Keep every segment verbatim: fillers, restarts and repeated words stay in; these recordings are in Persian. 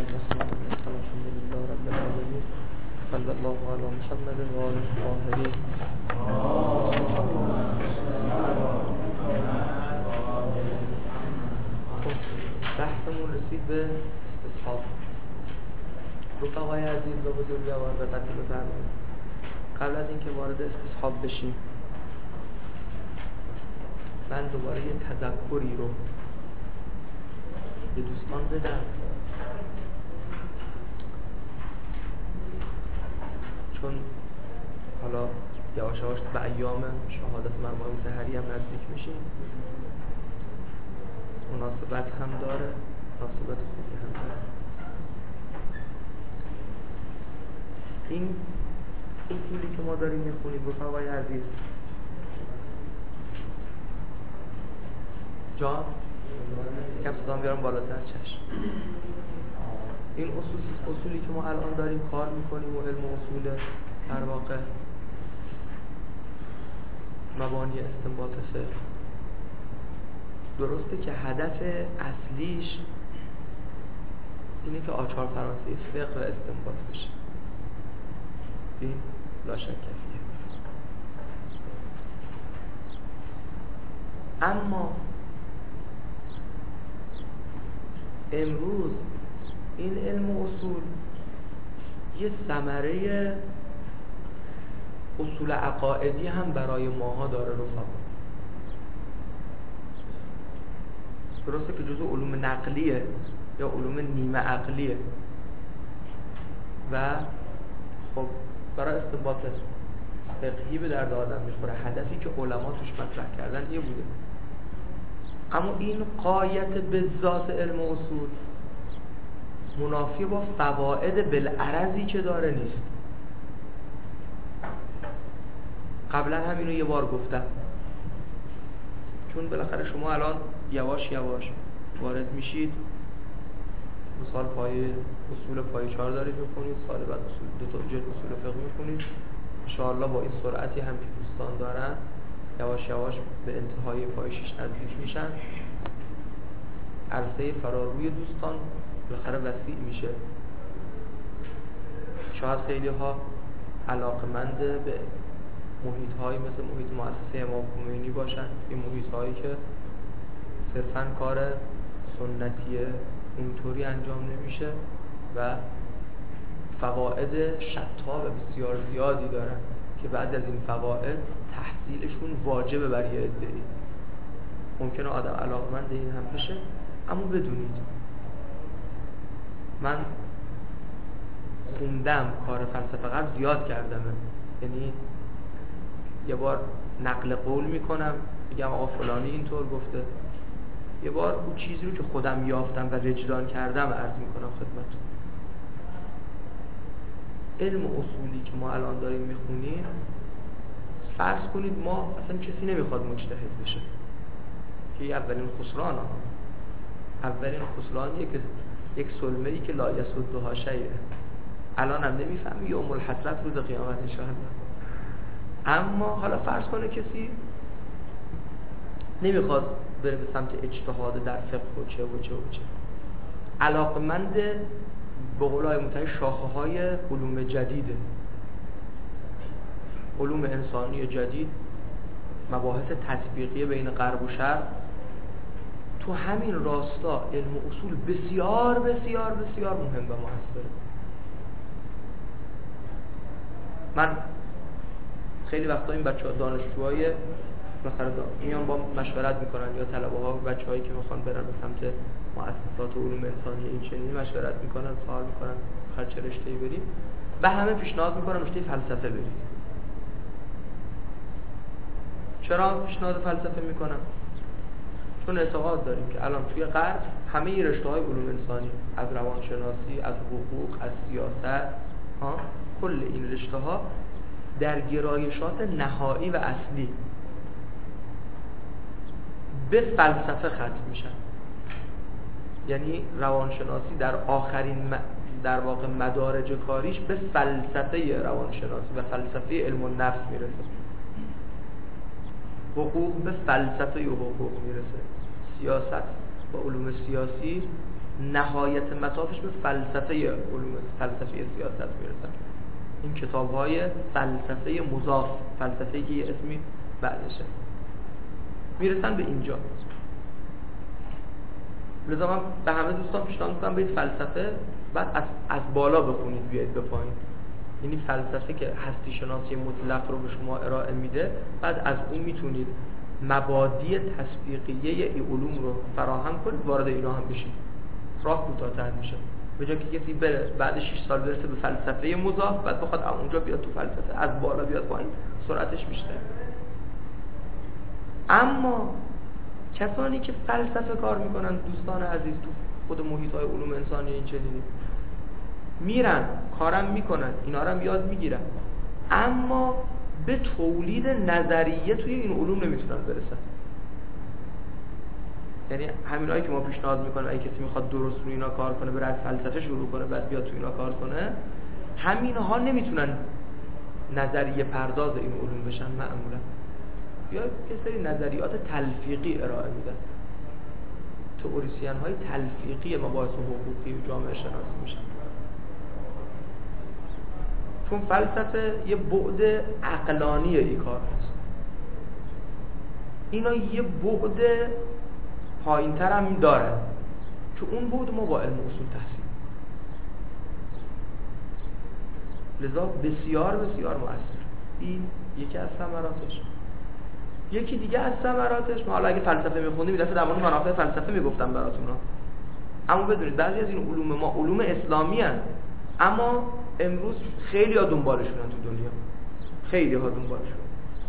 الرحمن الرحيم الحمد لله رب العالمين صلى الله على محمد و آله الطاهرین. بحثمون رسید به استصحاب. رفقای عزیز و بزرگوار به قدر بفرمایید قبل از اینکه وارد استصحاب بشیم من دوباره یه تذکری رو به دوستان بدم، چون حالا یواش یواش به ایام شهادت مرحوم سحری هم نزدیک میشیم، مناسبت هم داره، مناسبت خوبی هم داره. این اصولی که ما داریم میخونیم رفقای عزیز جان یکم صدام بیارم بالاتر چشم. این اصول اصولی که ما الان داریم کار میکنیم و علم اصول در واقع مبانی استنباط فقه، درسته که هدف اصلیش اینه که آچار فرانسه فقه و استنباط بشه، این لا شک فیه. اما امروز این علم و اصول یه ثمره اصول عقائدی هم برای ماها داره رفقا. درسته که جزء علوم نقلیه یا علوم نیمه عقلیه و خب برای استنباط فقهی به درد آدم میخوره، هدفی که علما توش مطرح کردن یه بوده. اما این غایت به ذات علم و اصول منافی با فواید بالعرضی که داره نیست. قبلا همینو یه بار گفتم، چون بالاخره شما الان یواش یواش وارد میشید، مثال پای اصول پای چهار دارید میخونید، سال بعد اصول دو تا جلد اصول فقه میخونید، انشاءالله با این سرعتی هم که دوستان دارن یواش یواش به انتهای پای شش نزدیک میشن. عرصه فراروی دوستان بالاخره وسیع میشه. شاید خیلی ها علاقمند به محیط هایی مثل محیط مؤسسه امام خمینی باشن، این محیط هایی که صرفاً کار سنتیه اونطوری انجام نمیشه و فواید شتا و بسیار زیادی دارن که بعد از این فواید تحصیلشون واجبه برای یه عده‌ای. ممکنه آدم علاقمند این هم بشه، اما بدونید من خوندم کار فلسفه غرب زیاد کردم، یعنی یه بار نقل قول میکنم میگم آقا فلانی اینطور گفته، یه بار اون چیزی رو که خودم یافتم و وجدان کردم عرض میکنم خدمتتون. علم و اصولی که ما الان داریم میخونیم، فرض کنید ما اصلا کسی نمیخواد مجتهد بشه که اولین خسران ها اولین خسرانیه که یک سلمه‌ای که لا یسدها شیء. الان هم نمیفهمی یوم الحسرت روز قیامت انشاءالله. اما حالا فرض کنه کسی نمیخواد بره به سمت اجتهاد در فقه و چه و چه و چه، علاقمند به قولای متعی شاخه های علوم جدیده، علوم انسانی جدید، مباحث تطبیقی بین غرب و شرق. تو همین راستا علم و اصول بسیار بسیار بسیار مهم و موثره. من خیلی وقتا این بچه‌ها دانشجوهای مثلا میان با مشورت میکنن یا طلبه ها بچه‌هایی که میخوان برن به سمت مؤسسات علوم انسانی این چنینی مشورت میکنن، سوال میکنن هر چه رشته‌ای بریم، و همه پیشنهاد میکنن رشته فلسفه برید. چرا پیشنهاد فلسفه میکنن؟ چون اعتقاد داریم که الان توی غرب همه رشته‌های علوم انسانی، از روانشناسی، از حقوق، از سیاست، ها کل این رشته‌ها در گرایشات نهایی و اصلی به فلسفه ختم میشن. یعنی روانشناسی در آخرین در واقع مدارج کاریش به فلسفه روانشناسی و فلسفه علم النفس میرسه. حقوق به فلسفه و حقوق میرسه. سیاست با علوم سیاسی نهایت مطافش به فلسفه علوم فلسفه سیاست میرسن. این کتاب‌های فلسفه مضاف، فلسفه‌ای که یه اسمی بعدشه، میرسن به اینجا. لذا من به همه دوستان پیشنهاد میکنم برید فلسفه، بعد از, از بالا بخونید بیایید به پایین. یعنی فلسفه که هستی شناسی مطلق رو به شما ارائه میده، بعد از اون میتونید مبادی تطبیقیه این علوم رو فراهم کنید، وارد اینا هم بشید، راه کوتاه‌تر میشه. به جای که کسی بره بعد شش سال برسه به فلسفه مضاف، بعد بخواد اونجا بیاد تو فلسفه، از بالا بیاد پایین، سرعتش بیشتره. اما کسانی که فلسفه کار میکنن، دوستان عزیز، تو خود محیط‌های علوم انسانی این چنینی میرن کارم میکنن، اینا رو هم یاد میگیرن، اما به تولید نظریه توی این علوم نمیتونن برسن. یعنی همینایی که ما پیشنهاد میکنیم اگه کسی میخواد درست رو اینا کار کنه، بره از فلسفه شروع کنه بعد بیاد تو اینا کار کنه، همینها نمیتونن نظریه پرداز این علوم بشن معمولا. یا یه سری نظریات تلفیقی ارائه میدن، تئوریسین های تلفیقی مباحث حقوقی و جامعه شناسی میشن. چون فلسفه یه بعد عقلانی این کار هست، اینا یه بعد پایین تر هم داره که اون بعد ما با علم اصول تحصیل، لذا بسیار بسیار مؤثر. این یکی از ثمراتش. یکی دیگه از ثمراتش، ما حالا اگه فلسفه میخوندیم این دفعه در مورد منافع فلسفه میگفتم براتون ها. اما بدونید بعضی از این علوم ما علوم اسلامی هستند، اما امروز خیلی ها دنبالشونن تو دنیا، خیلی ها دنبالشون.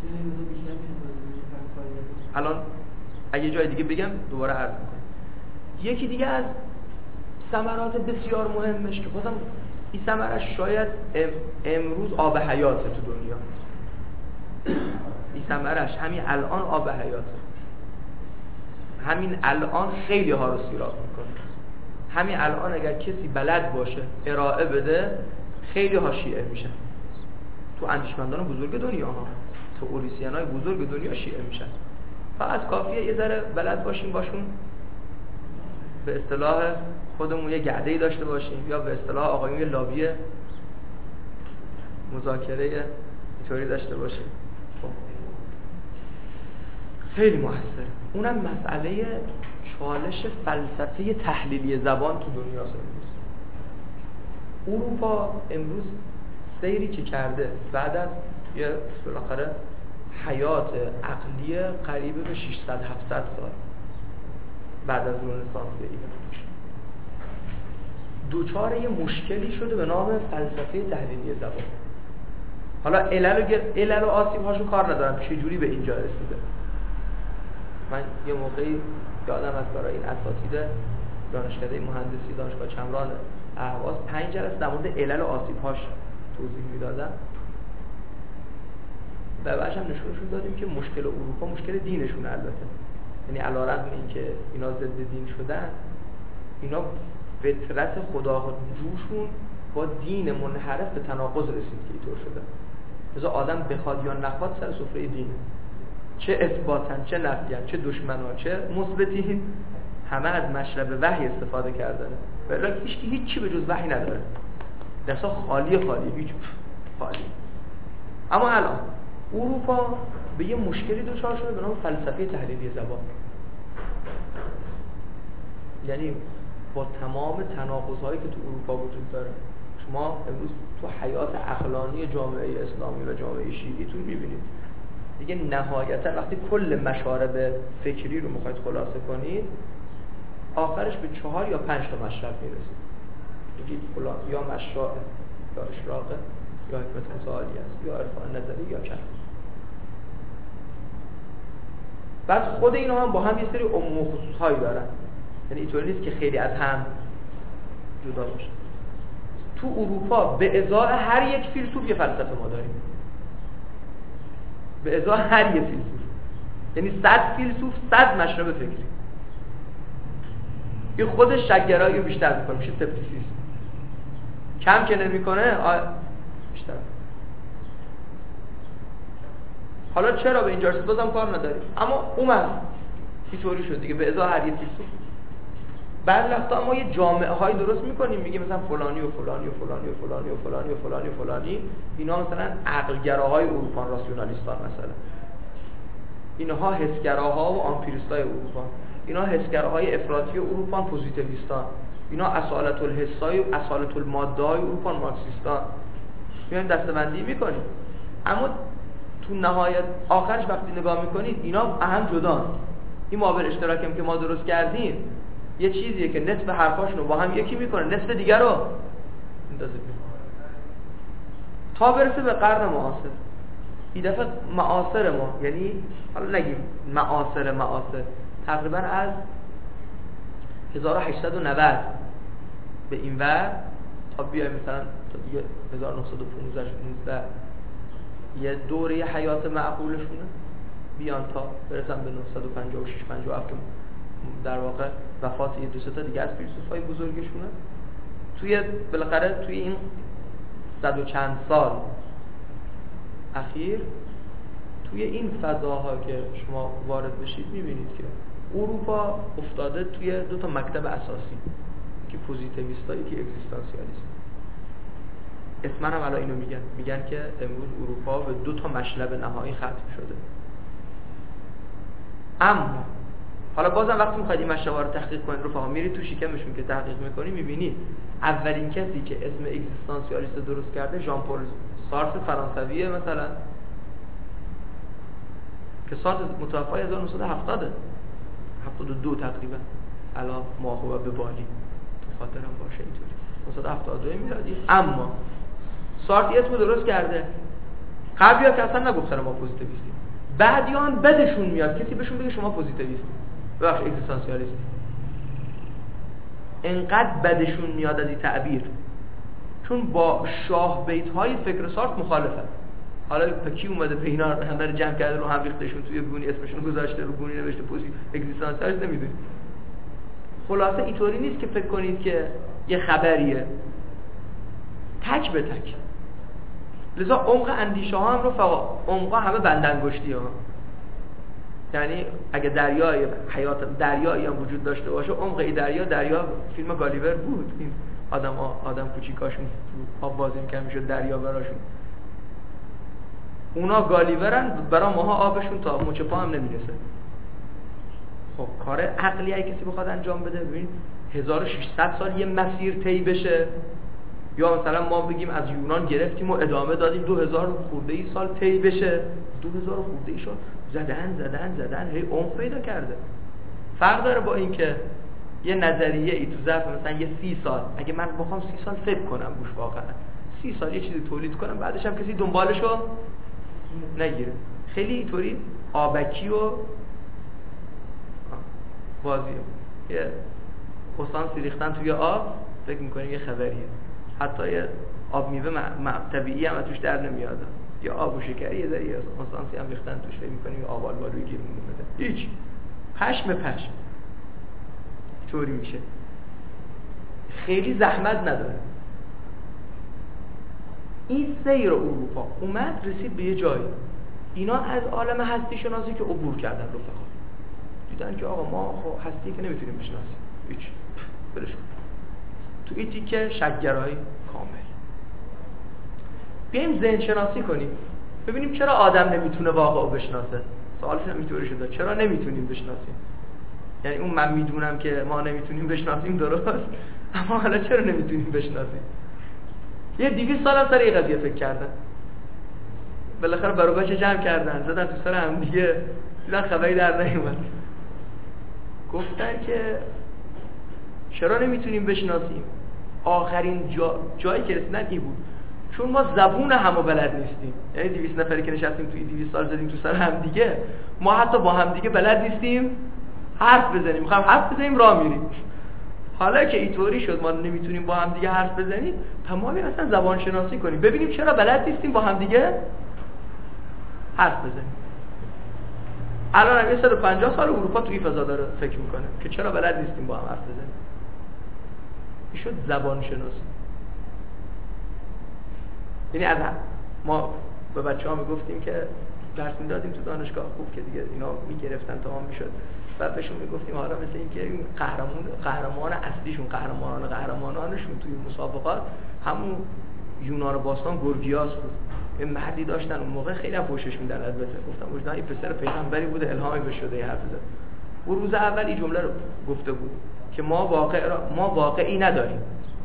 الان اگه جای دیگه بگم دوباره عرض میکنم. یکی دیگه از ثمرات بسیار مهمش که بازم این ثمرش شاید ام امروز آب حیاته تو دنیا، این ثمرش همین الان آب حیاته، همین الان خیلی ها رو سیراب میکنه. همین الان اگر کسی بلد باشه ارائه بده، خیلی ها شیعه میشن. تو اندیشمندان بزرگ دنیا ها، تئوریسین های بزرگ دنیا شیعه میشن. فقط کافیه یه ذره بلد باشیم باشون، به اصطلاح خودمون یه گرده‌ای داشته باشیم، یا به اصطلاح آقایون یه لابی مذاکره اینطوری داشته باشیم. خب خیلی موثره. اونم مسئله چالش فلسفه تحلیلی زبان تو دنیا امروز. اروپا امروز سیری که کرده بعد از یه بالاخره حیات عقلی قریب به ششصد هفتصد سال بعد از رنسانس ایران، دوچار یه مشکلی شده به نام فلسفه تحلیلی زبان. حالا علل و, علل و آسیب هاشو کار ندارم چه جوری به اینجا رسیده. من یه موقعی یادم از برای این اساتید دانشکده مهندسی دانشگاه چمران اهواز پنج جلسه در مورد علل و آسیب هاش توضیح میدادم و بعدش هم نشونشون دادیم که مشکل اروپا مشکل دینشونه. البته یعنی علیرغم این که اینا ضد دین شدن، اینا فطرت خداجوشون با دین منحرف به تناقض رسید که اینطور شده. مثلا آدم بخواد یا نخواد سر سفره دینه، چه اثباتن چه نفیان چه دشمنان چه مثبتین، همه از مشرب وحی استفاده کردن. ولی هیچ کی هیچی به جز وحی نداره، درسا خالی خالی هیچ خالی. اما الان اروپا به یه مشکلی دچار شده به نام فلسفه تحلیلی زبان. یعنی با تمام تناقض‌هایی که تو اروپا وجود داره، شما امروز تو حیات عقلانی جامعه اسلامی و جامعه شیعیتون می‌بینید دیگه نهایتا وقتی کل مشارب فکری رو می‌خواید خلاصه کنید، آخرش به چهار یا پنج تا مشرب میرسید. میگید فلان یا مشاء یا اشراقه یا حکمت متعالی است یا عرفان نظری یا کلام. بعد خود اینا هم با هم یه سری عموم و خصوص‌هایی دارن، یعنی اینطوری نیست که خیلی از هم جدا باشه. تو اروپا به ازای هر یک فیلسوف یه فلسفه ما داریم، به ازای هر یک فیلسوف، یعنی صد فیلسوف صد مشرب فکری. این خودش شک‌گرایی بیشتر میکنه، میشه سکپتیسیسم. کم که نمیکنه بیشتر. حالا چرا به اینجا رسید بازم کار نداریم، اما اومد اینطوری شد دیگه، به ازای هر یک فیلسوف بعد وقتا ما یه جامعه های درست میکنیم، میگیم مثلا فلانی و فلانی و فلانی و فلانی و فلانی و فلانی و فلانی اینا مثلا عقلگراهای اروپا، راسیونالیستان مثلا، اینها حسگراها و آمپیریستای اروپا، اینا حسگراهای افراطی اروپا، پوزیتیویستان، اینا اصالت الحسای و اصالت الماده های اروپا، مارکسیستان. میایم دسته‌بندی میکنیم، اما تو نهایت آخرش وقتی نگاه میکنید اینا اهم جدان. این معامل اشتراکی که ما درست کردیم یه چیزیه که نصف حرفاشونو با هم یکی میکنه، نصف دیگر رو اندازه میکنه تا برسه به قرن معاصر. این دفعه معاصر ما، یعنی حالا نگیم معاصر معاصر، تقریبا از هزار و هشتصد و نود به این ور تا بیایم مثلا تا دیگه هزار و نهصد و پانزده یه دوره حیات معقولشونه، بیان تا برسن به نهصد و پنجاه و شش پنجاه و هفت که در واقع وفات یه دو سه تا دیگه از فیلسوفای بزرگشونه. توی بالاخره توی این صد و چند سال اخیر توی این فضاها که شما وارد بشید میبینید که اروپا افتاده توی دو تا مکتب اساسی که پوزیتیویستا، یکی اگزیستانسیالیسم. اسمن هم الان اینو میگن، میگن که امروز اروپا به دو تا مشلب نهایی ختم شده. اما حالا بازم وقتی میخواید این مشلب‌ها رو تحقیق کنید رفقا، میرید تو شکمشون که تحقیق میکنید میبینید اولین کسی که اسم اگزیستانسیالیست درست کرده ژان پل سارتر فرانسویه مثلا، که سارتر متوفای هزار و نهصد و هفتاد هفتاد و دو تقریبا، الان ماهو به بالی تو خاطرم باشه اینطوری نهصد و هفتاد و دو میلادی. اما سارتر اسمو درست کرده، قبلی‌ها که اصلا نگفتن ما پوزیتیویستیم، بعدیان بدشون میاد کسی بهشون بگه شما پوزیتیویستی بخش اگزیستانسیالیستی. انقدر بدشون میاد از این تعبیر، چون با شاه بیت‌های فکر سارتر مخالفه. حالا تا کی اومده به اینا همه رو جمع کرده رو هم ریختشون توی گونی اسمشون گذاشته، رو گونی نوشته پوزی اگزیستانسیالیست، نمیدونی. خلاصه اینطوری نیست که فکر کنید که یه خبریه، تک به تک. لذا عمق اندیشه ها هم رو فقط عمقا همه بندانگشتی ها، یعنی اگه دریای حیات دریایی هم وجود داشته باشه، عمق این دریا دریا فیلم گالیور بود، این آدم ها آدم کوچیکاشون آب بازی میکنن میشد دریا براشون، اونا گالیورن، برای ماها آبشون تا مچ پا هم نمیرسه. خب کار عقلی اگه کسی بخواد انجام بده، ببین هزار و ششصد سال یه مسیر طی بشه، یا مثلا ما بگیم از یونان گرفتیم و ادامه دادیم دو هزار خورده ای سال طی بشه، دو هزار خورده ای سال زدن زدن زدن هی عمق پیدا کرده. فرق داره با این که یه نظریه ای تو ظرف مثلا یه سی سال، اگه من بخوام سی سال فکر کنم روش، واقعا سی سال یه چیزی تولید کنم بعدش هم کسی دنبالشو نگیره، خیلی اینطوری آبکی و بازیه. یه اسانسی ریختن توی آب فکر میکنیم یه خبریه، حتی یه آب میوه طبیعی هم توش در نمیاد، یا آب و شکری یه ذریعه اسانسی هم ریختن توش فکر میکنیم آب آلوالوی گیر میمونه، هیچ پشم پشم طوری میشه، خیلی زحمت نداره. این سیر اروپا اومد رسید به یه جایی، اینا از عالم هستی شناسی که عبور کردن رفقا، دیدن که آقا ما خب هستی که نمیتونیم بشناسیم، هیچ برش کن تو این تیکه شک‌گرایی کامل. بیایم ذهن شناسی کنیم ببینیم چرا آدم نمیتونه واقعا بشناسه. سوالش هم اینطوری شده، چرا نمیتونیم بشناسیم؟ یعنی اون من میدونم که ما نمیتونیم بشناسیم درست، اما حالا چرا نمیتونیم بشناسیم؟ یه دویست سال هم سر این قضیه فکر کردن، بالاخره باروگاچ جمع کردن، زدن تو سر هم دیگه، دیدن خبری در نیومد. گفتن که چرا نمیتونیم بشناسیم؟ آخرین جا... جایی که رسیدن این بود، چون ما زبون همو بلد نیستیم. یعنی دویست نفری که نشستیم توی دویست سال زدیم تو سر هم دیگه، ما حتی با هم دیگه بلد نیستیم حرف بزنیم. میخوایم حرف بزنیم راه میریم. حالا که اینطوری شد ما نمیتونیم با هم دیگه حرف بزنیم، تمامی اصلا زبان شناسی کنیم ببینیم چرا بلد نیستیم با هم دیگه حرف بزنیم. الان هم صد و پنجاه سال اروپا توی فضا داره فکر میکنه که چرا بلد نیستیم با هم حرف بزنیم. این شد زبان شناسی. یعنی از ما به بچه ها میگفتیم که درس میدادیم تو دانشگاه، خوب که دیگه اینا میگرفتن تمام میشد، و بهشون میگفتیم حالا مثل این که این قهرمان قهرمان اصلیشون قهرمانان قهرمانانشون توی مسابقات همون یونان باستان گورگیاس بود. یه مردی داشتن اون موقع خیلی هم فوشش میدن، البته گفتم وجدان این پسر پیغمبری بوده، الهامی بهش شده حرف زد. او روز اول این جمله رو گفته بود که ما واقع را ما واقعی نداریم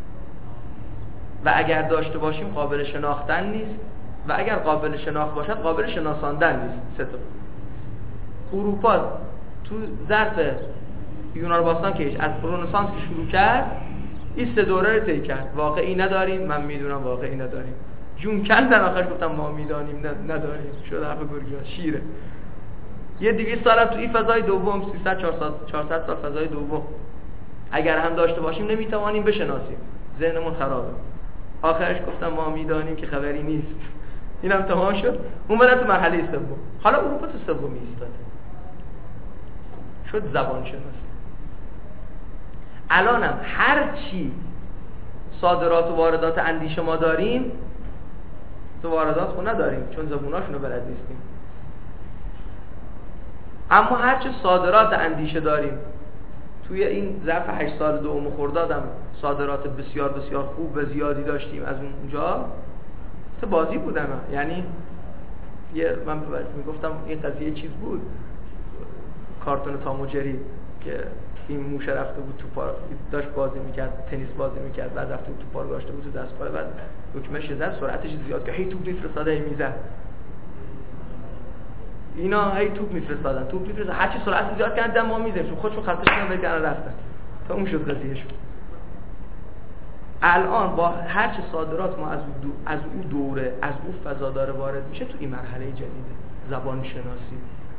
و اگر داشته باشیم قابل شناختن نیست و اگر قابل شناخت باشد قابل شناساندن نیست. سه تا اروپا تو ظرف یونان باستان که از رنسانس که شروع کرد این سه دوره رو طی کرد. واقعی نداریم، من میدونم واقعی نداریم، جون کندن آخرش گفتم ما میدانیم نداریم، شد حرف گورگیاس شیره. یه دویست سال تو این فضای دوم، سیصد چهارصد سال فضای دوم اگر هم داشته باشیم نمیتوانیم بشناسیم، ذهنمون خرابه. آخرش گفتم ما میدانیم که خبری نیست. اینم تمام شد. اون بعد تو مرحله سوم، حالا اروپا تو سومی ایستاده، شد زبان شناسی. الانم هر چی صادرات و واردات اندیشه ما داریم، تو واردات خو نداریم چون زبوناشونو بلد نیستیم، اما هر چی صادرات اندیشه داریم توی این ظرف هشت سال دوم خردادم صادرات بسیار بسیار خوب و زیادی داشتیم از اونجا. تو بازی بودم، یعنی یه من میگفتم این قضیه چیز بود، کارتون تام و جری که این موشه رفته بود تو پارک داشت بازی میکرد، تنیس بازی میکرد، بعد رفته بود تو پارک داشته بود تو دست پای، بعد دکمه‌ش زد سرعتش زیاد که هی توپ میفرستاده هی میزد. اینا هی توپ میفرستادن توپ میفرستادن هر چی سرعت زیاد کردن ما میزدیم چون خودشون خطش کردن بگن رفتن تا اون شد قضیهشون. الان با هر چه صادرات ما از دو از اون دوره از اون فضا داره وارد میشه تو این مرحله جدیده زبان شناسی.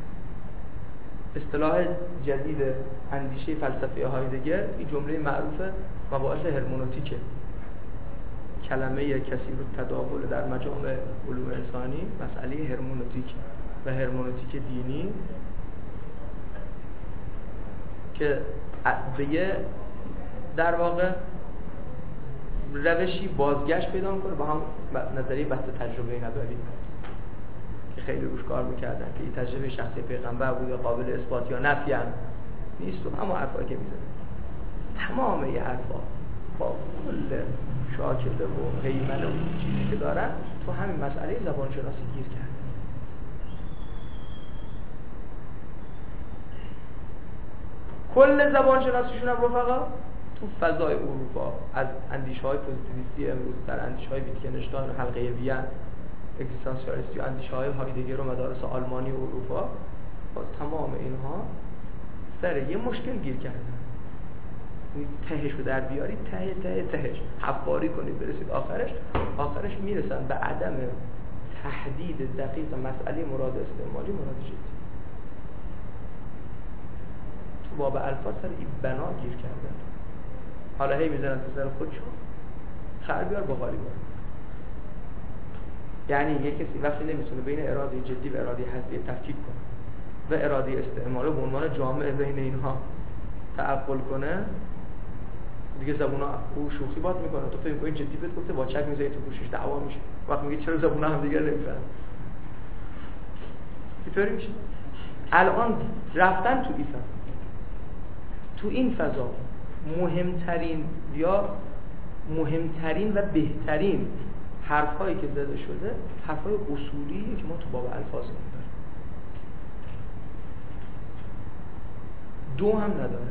اصطلاح جدید اندیشه فلسفی هایدگر این جمله معروف مباحث هرمنوتیکه. کلمه کثیر التداول در مجامع علوم انسانی مسئله هرمنوتیک و هرمنوتیک دینی که به یه در واقع روشی بازگشت پیدا میکنه با هم نظریه بحث تجربه نداری که خیلی روش کار میکردن که این تجربه شخصی پیغمبر بوده قابل اثبات یا نفی هم نیست و اما حرفایی که میزنه تمام این حرفا با کل شاکله و هیمنه و چیزی که دارن تو همین مسئله زبان شناسی گیر کرد. کل زبان شناسیشون هم رفقا تو فضای اروپا از اندیشه‌های پوزیتیویستی امروز در اندیشه‌های ویتگنشتاین و حلقه وین اگزیستانسیالیستی و اندیشه‌های هایدگر و مدارس آلمانی و اروپا باز تمام اینها سر یه مشکل گیر کردن. تهش رو در بیاری ته ته تهش حفاری کنید برسید آخرش آخرش میرسن به عدم تحدید دقیق مسئله مراد استعمالی مراد جدی. تو باب الفاظ سر این بنا گیر کردن. حالا هی میزنن تو سر خودشون خر بیار باقالی بیار. یعنی یک کسی وقتی نمیتونه بین اراده جدی و اراده هستی تفکیک کنه و اراده استعمالی به عنوان جامع بین اینها تعقل کنه دیگه زبونا او شوخی باد میکنه. تو فکر می‌کنی جدی بهت گفته با چک میذاری تو گوشش دعوا میشه. وقت میگه چرا زبونا هم دیگه نمیفهمن. اینطوری میشه. الان رفتن تو این فضا تو این فضا مهمترین یا مهمترین و بهترین حرفایی که زده شده حرفای اصولیه که ما تو باب الفاظ داریم. دو هم نداره.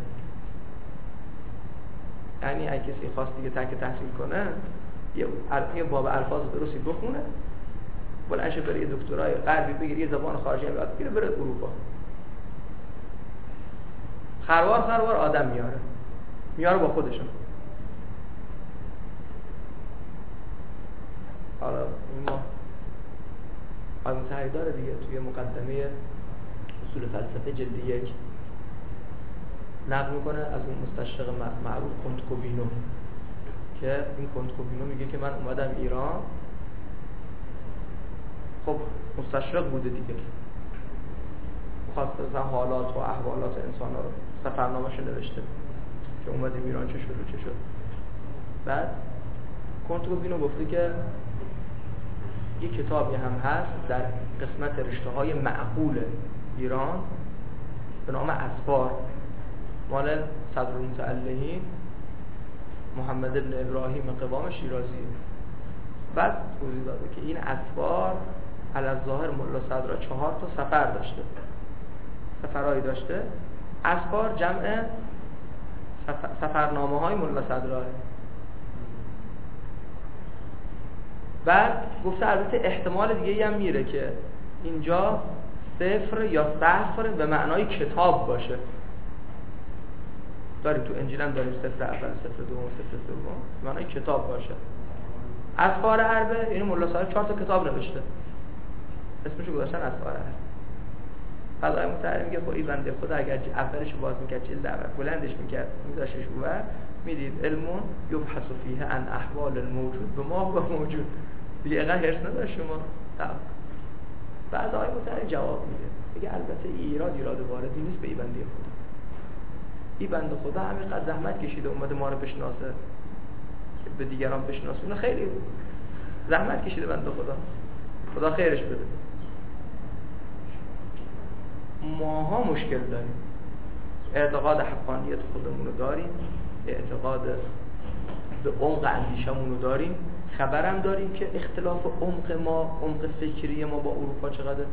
یعنی اگه کسی خواست دیگه تک تحصیل کنه یه باب الفاظ درستی بخونه بلنشه بره یه دکترای غربی بگیره یه زبان خارجی یاد بگیره بره اروپا خروار خروار آدم میاره میاره با خودشون. حالا این ما آدم سعی داره دیگه توی مقدمه اصول فلسفه جلد یک نقل میکنه از اون مستشرق معروف کنتکوبینو که این کنتکوبینو میگه که من اومدم ایران. خب مستشرق بوده دیگه خواسته حالات و احوالات انسان ها رو سفرنامه‌اش نوشته که اومدیم ایران چه شد و چه شد. بعد کنتکوبینو گفته که یه کتابی هم هست در قسمت رشته‌های معقول ایران به نام اسفار، مال صدرالمتعلقین محمد ابن ابراهیم قوام شیرازی. بعد توضیح داده که این اسفار علی‌الظاهر ملا صدرا چهار تا سفر داشته، سفرهایی داشته. اسفار جمع سفر... سفرنامه های ملا صدرا. بعد گفته البته احتمال دیگه هم میره که اینجا صفر یا صفر به معنای کتاب باشه. داریم تو انجیل هم داریم صفر اول، صفر دوم، صفر سوم، به معنای کتاب باشه. اسفار حربه یعنی ملا صدرا چهار تا کتاب نوشته، اسمشو گذاشتن اسفار حرب. بعد آقای متحری میگه خب این بنده خدا اگر اولش باز میکرد جلد اول بلندش میکرد میذاشتش اونور، میدید علمون یبحث فیه عن احوال الموجود به ما و موجود، دیگه اینقدر حرص نداشت شما. بعد آقای متحری جواب میده، میگه البته ایراد ایراد واردی نیست به این بنده خدا. این بنده خدا همینقدر زحمت کشیده اومده ما رو بشناسه، به دیگران بشناسونه، خیلی زحمت کشیده بنده خدا، خدا خیرش بده. ماها مشکل داریم، اعتقاد حقانیت خودمون رو داریم، اعتقاد به عمق اندیشمون رو داریم، خبرم داریم که اختلاف عمق ما، عمق فکری ما با اروپا چقدر.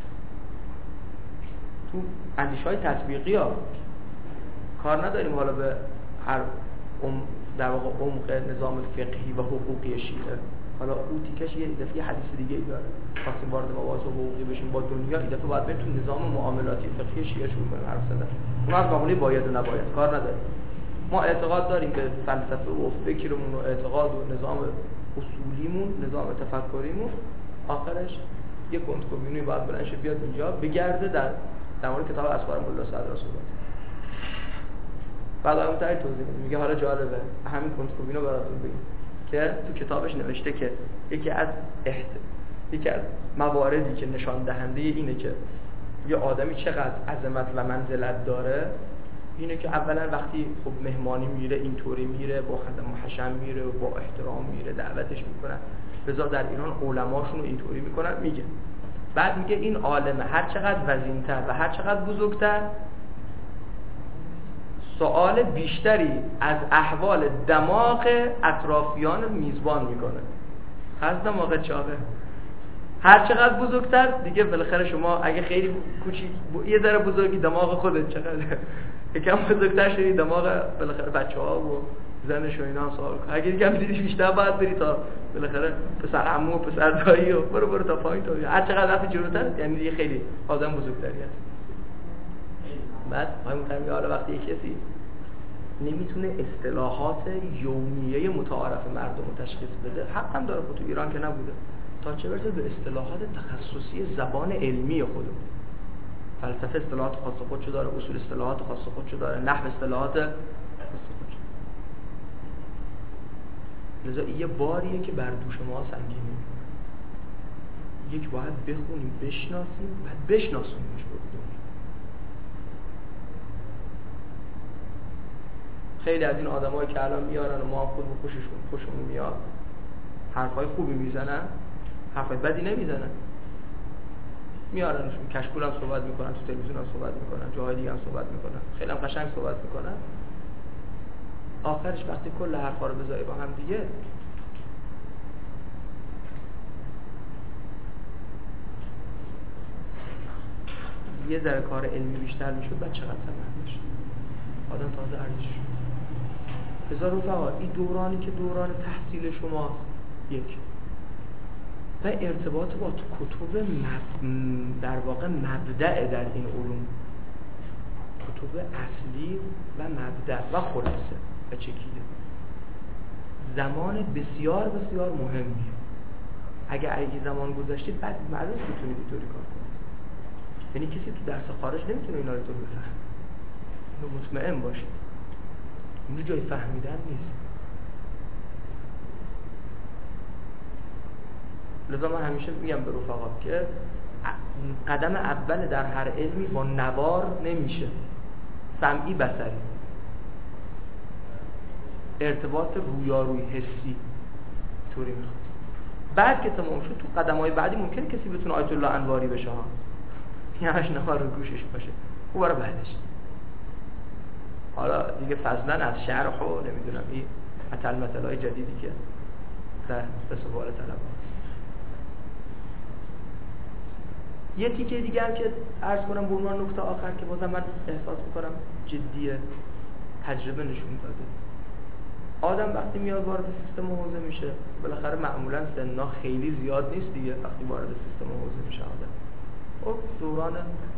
تو اندیشه‌های تطبیقی ها کار نداریم حالا به هر ام در واقع عمق نظام فقهی و حقوقی شیعه. حالا او تیکش یه دفعه حدیث دیگه ای داره، خواستیم وارد مباحث حقوقی بشیم با دنیا، این دفعه باید بریم تو نظام معاملاتی فقهی شیعه شروع کنیم حرف زدن. اون از معامله باید و نباید کار نداره. ما اعتقاد داریم به فلسفه و فکرمون و اعتقاد و نظام اصولیمون، نظام تفکریمون، آخرش یه کنتکوبینوی باید بلند شه بیاد اینجا بگرده در در مورد کتاب اسفار ملا صدرا صحبت. بعد اون تایی توضیح میده، میگه حالا جالبه همین کنتکوبینو براتون بگم که تو کتابش نوشته که یکی از احت... یکی از مواردی که نشان دهنده اینه که یه آدمی چقدر عظمت و منزلت داره اینه که اولا وقتی خب مهمانی میره اینطوری میره، با خدم و حشم میره و با احترام میره، دعوتش میکنن. لذا در ایران علماشون رو اینطوری میکنن. میگه بعد میگه این عالمه هر چقدر وزین‌تر و هر چقدر بزرگتر، سوال بیشتری از احوال دماغ اطرافیان میزبان میکنه. از دماغ چاقه هر چقدر بزرگتر دیگه بالاخره شما اگه خیلی کوچیک یه ذره بزرگی دماغ خودت چقدر یکم بزرگتر شدی دماغ بالاخره بچه‌ها و زنش و اینا سوال کن. اگه دیگه دیدی بیشتر باید بری تا بالاخره پسر عمو و پسر دایی و برو برو تا پایین تا هر چقدر رفت جلوتر یعنی دیگه خیلی آدم بزرگتری هست. بعد ما میگیم حالا وقتی کسی نمیتونه اصطلاحات یومیه متعارف مردم رو تشخیص بده، حق هم داره، تو ایران که نبوده، تا چه برسه به اصطلاحات تخصصی زبان علمی خودمون. فلسفه اصطلاحات خاص خودشو داره، اصول اصطلاحات خاص خودشو داره، نحو اصطلاحات خاص خودشو. لذا یه باریه که بر دوش ما سنگینه. یک باید بخونیم، بشناسیم، بعد بشناسونیمش بودیم. خیلی از این آدمایی که الان میارن و ما خود به خوششون خوشمون میاد، حرفای خوبی میزنن، حرفای بدی نمیزنن، میارنشون کشکول هم صحبت میکنن، تو تلویزیون هم صحبت میکنن، جاهای دیگه هم صحبت میکنن، خیلی هم قشنگ صحبت میکنن. آخرش وقتی کل حرفا رو بذاری با هم دیگه، یه ذره کار علمی بیشتر میشد، بعد چقدر ثمر داشت، آدم تازه ارزش شد. بذار رفقا این دورانی که دوران تحصیل شماست، یک و ارتباط با کتب مب... در واقع مبدع در این علوم، کتب اصلی و مبدع و خلاصه و چکیده، زمان بسیار بسیار مهمیه. اگه این زمان گذاشتید بعد معلوم میتونید اینطوری کار کنید. یعنی کسی تو درس خارج نمیتونه اینا رو تو بفهمه، اینو مطمئن باشید، اینو جای فهمیدن نیست. لذا من همیشه میگم به رفقا که قدم اول در هر علمی با نوار نمیشه، سمعی بصری، ارتباط رویاروی حسی طوری میخواد. بعد که تمام شد تو قدم‌های بعدی ممکنه کسی بتونه آیت الله انواری بشه ها، یعنیش نوار رو گوشش باشه، او برای بعدش. حالا دیگه فضلا از شرح و نمیدونم این متل متلای جدیدی که در استقبال طلب یه تیکه دیگه هم که عرض کنم به عنوان نکته آخر که بازم من احساس میکنم جدیه، تجربه نشون داده آدم وقتی میاد وارد سیستم حوزه میشه بالاخره معمولا سن‌ها خیلی زیاد نیست دیگه، وقتی وارد سیستم حوزه میشه آدم خب دوران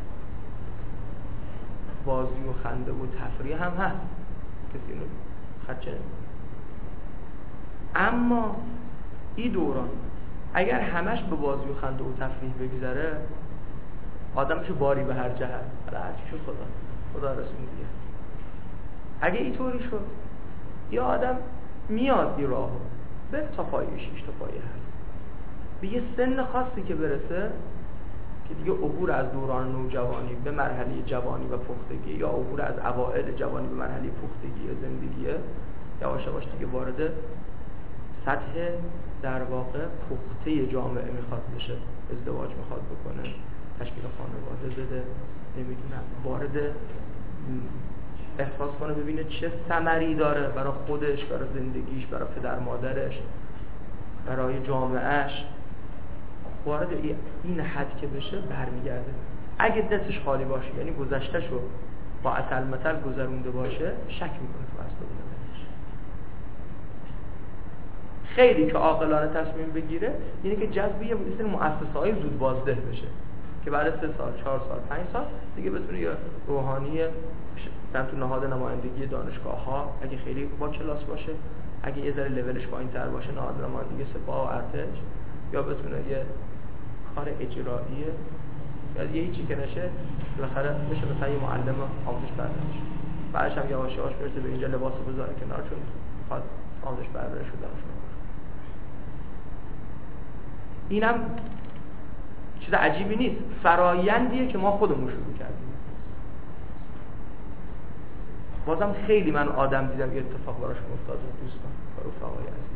بازی و خنده و تفریح هم هست، کسی اینو خدشه نمی‌کنه. اما این دوران اگر همش به بازی و خنده و تفریح بگذره آدم میشه باری به هر جهت، حالا هرچی شد خدا خدا رسون دیگه. اگه اینطوری شد یا آدم میاد این راهو بره تا پایه شیش تا پایه هست به یه سن خاصی که برسه که دیگه عبور از دوران نوجوانی به مرحله جوانی و پختگی یا عبور از اوائل جوانی به مرحله پختگی و زندگیه یواش یواش دیگه وارد سطح در واقع پخته جامعه میخواد بشه، ازدواج میخواد بکنه، تشکیل خانواده بده، نمیدونم وارد احساس کنه ببینه چه ثمری داره برای خودش، برای زندگیش، برای پدر مادرش، برای جامعهش. وارد این حد که بشه برمیگرده. اگه دستش خالی باشه یعنی گذشتهشو با عسل متل گذرونده باشه شک میکنه تو اصل بودنش. خیلی که عاقلانه تصمیم بگیره یعنی که جذب یه سری مؤسسه‌های زود بازده بشه که بعد سه سال، چهار سال، پنج سال دیگه بتونه یه روحانی مثلا تو نهاد نمایندگی دانشگاه ها اگه خیلی با کلاس باشه، اگه یه ذره لولش پایین‌تر باشه نهاد نمایندگی سپاه و ارتش، یا بتونه یه کار اجرایی یا یه چیزی که نشه بالاخره بشه مثلا یه معلم آموزش پرورش، بعدش هم یواش یواش برسه به اینجا لباسو بذاره کنار چون خواهد آموزش پرورش رو دانشگاه. اینم چیز عجیبی نیست، فرایندیه که ما خودمون شروع کردیم. بازم خیلی من آدم دیدم یه اتفاق براشون افتاد دوستان و رفقای عزیز.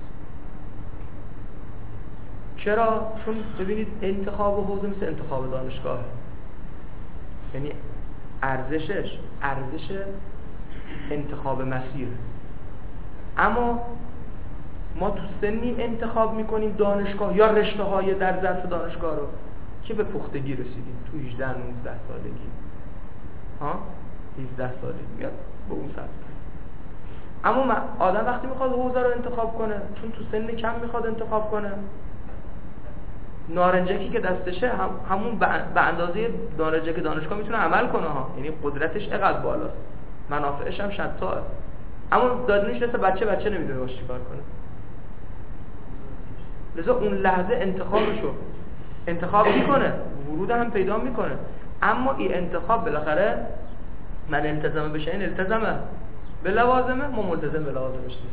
چرا؟ چون ببینید انتخاب حوزه مثل انتخاب دانشگاه، یعنی ارزشش ارزش انتخاب مسیر. اما ما تو سنی انتخاب میکنیم دانشگاه یا رشته های در ظرف دانشگاه رو که به پختگی رسیدیم تو هجده نوزده سالگی ها هجده سالگی میاد به اون سطح. اما آدم وقتی میخواد حوزه رو انتخاب کنه چون تو سن کم میخواد انتخاب کنه، نارنجکی که دستشه هم همون به اندازه نارنجک دانشگاه میتونه عمل کنه ها، یعنی قدرتش اینقدر بالاست، منافعش هم شتاه، اما دادنش مثل بچه بچه نمیدونه باش چیکار کنه. لذا اون لحظه انتخابشو انتخاب میکنه، ورود هم پیدا میکنه، اما این انتخاب بالاخره من التزام بشه این التزامه به لوازمه، ما ملتزم به لوازمش نیستیم.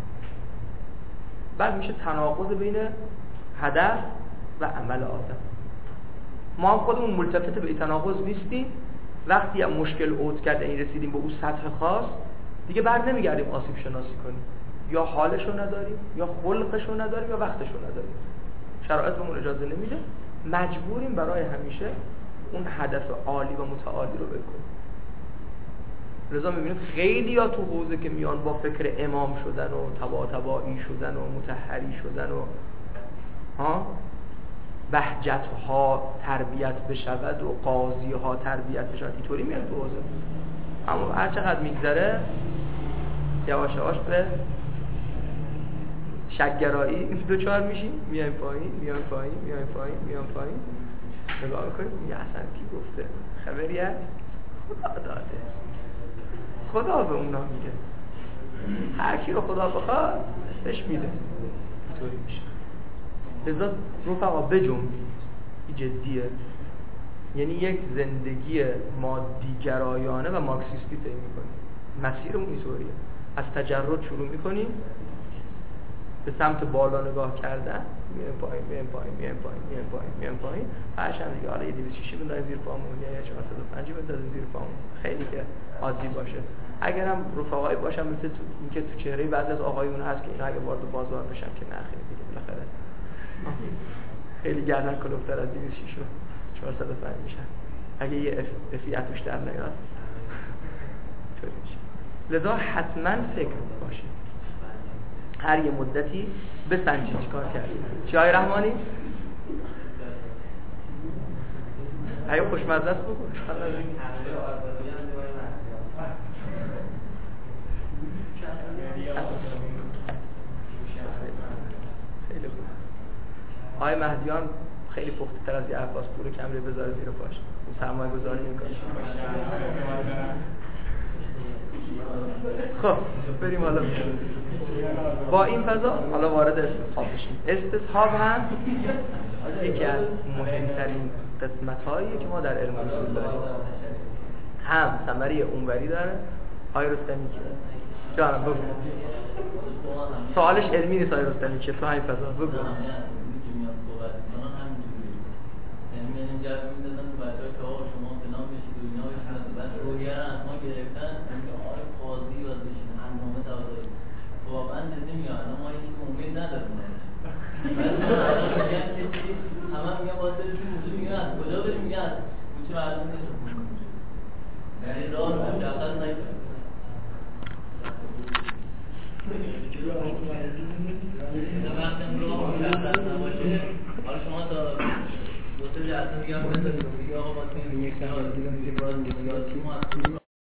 بعد میشه تناقض بین هدف و عمل آدم. ما هم خودمون ملتفت به این تناقض نیستیم. وقتی هم مشکل اوت کرده این رسیدیم به اون سطح خاص دیگه بر نمیگردیم آسیب شناسی کنیم، یا حالشو نداریم یا خلقشو نداریم یا وقتشو نداریم، شرایط بهمون اجازه نمیده، مجبوریم برای همیشه اون هدف عالی و متعالی رو بکنیم. لذا میبینیم خیلی ها تو حوزه که میان با فکر امام شدن و تبا تبایی شدن و مطهری شدن و ها بهجت ها تربیت بشود و قاضی ها تربیت بشود اینطوری میان تو حوزه، اما هر چقدر میگذره یواش یواش به شکگرایی دوچار میشیم، میایم پایین میایم پایین میایم پایین میایم پایین نگاه میکنیم یه اصلا کی گفته خبری هست؟ خدا داده، خدا به اونا میگه، هر کی رو خدا بخواد بهش میده، اینطوری میشه. لذا رفقا بجنبید، این جدیه، یعنی یک زندگی مادیگرایانه و مارکسیستی طی میکنیم. مسیرمون اینطوریه، از تجرد شروع میکنیم به سمت بالا نگاه کردن، میایم پایین میایم پایین میایم پایین میایم پایین میایم پایین، بعدش هم دیگه حالا یه دویست و شش بندازیم زیر پامون یا چهارصد و پنج بندازیم زیر پامون، خیلی که عادی باشه. اگر هم رفقایی باشن مثل تو اینکه تو چهره بعضی از آقایون هست که اینا اگه وارد بازار بشن که نه خیلی دیگه بالاخره خیلی گردن کلوفتر از دویست و شش و چهارصد و پنج میشن، اگه یه افی اتوش در نیاد طوری میشه. لذا حتما فکر باشید هر یه مدتی بسنجید چی کار کردید. چی های رحمانی؟ هیا خوشمزه است بگو خیلی خوب. آقای مهدیان خیلی پخته تر از یه عباس پور کمری بذاره زیر پاش سرمایه گذاری میکنه. خب بریم حالا با این فضا حالا وارد استصحاب بشیم. استصحاب هم یکی از مهمترین قسمت‌هاییه که ما در علم اصول داریم. هم ثمره اونوری داره. آقای رستمی که جانم بگو سوالش علمی نیست. آقای رستمی که تو همین فضا بگو یعنی جواب میدادن تو بچه‌ها که آقا شما فلان بشید و اینا بشید بعد رویه را از ما گرفتن اینکه آقای قاضی باید بشید هنگامه دوازده واقعا جدی میگم الان ما هیچ امید نداریم میگن که چی همه میگن باید برسیم اونجا میگن از کجا بریم میگن از کوچه مردم نیست یعنی راه مشخص نکرد وقتی راه مشخص نباشه حالا شما تا دوسته جلسه میگم بذارید آقا ما تو یک سال دیگه میگیم